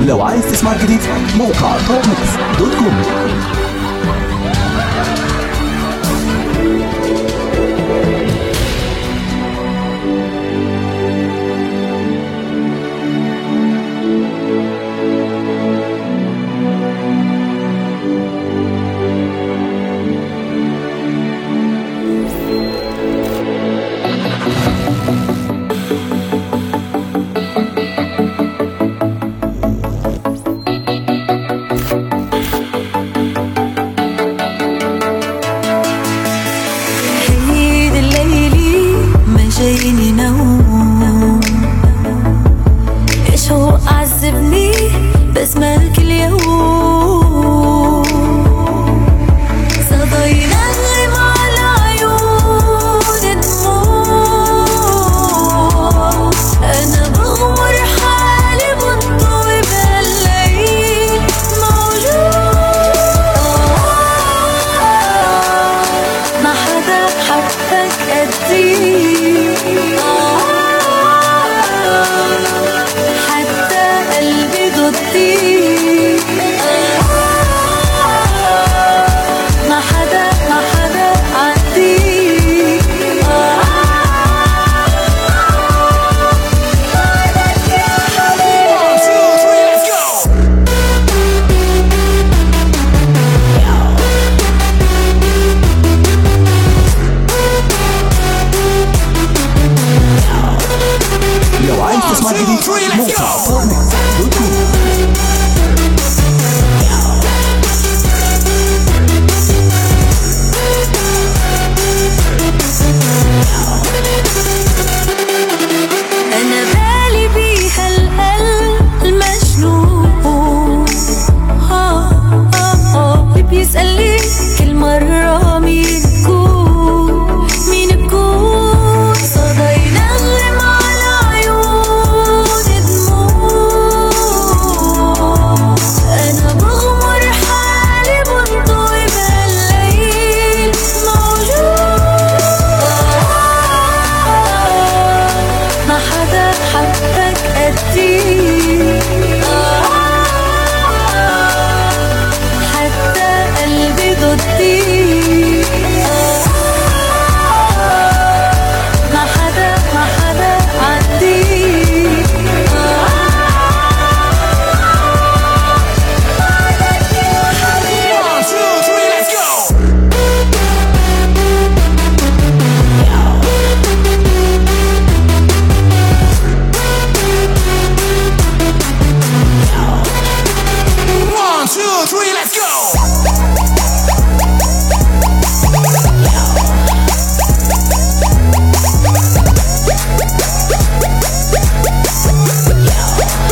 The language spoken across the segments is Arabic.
لو عايز تسمع جديد موقع topmix.com. جايني نوم ايش هو عذبني باسمك اليوم صدى ينغم على عيون دموع انا بغمر حالي بنطوي بالليل موجود ما حدا حبك قدي حتى قلبي ضدي ما حدا عندي لو عايز تسمع جديد موقع topmix.com. أنا بالي بيها القلب المجنون اللي بيسألني كل مرة مين بكون صدى ينغم على عيون دموع أنا بغمر حالي بنطوي بالليل موجود ما حدا حبك قدي حتى قلبي ضدي ما حدا عندي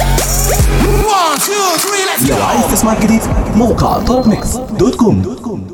لو عايز تسمع جديد موقع topmix.com.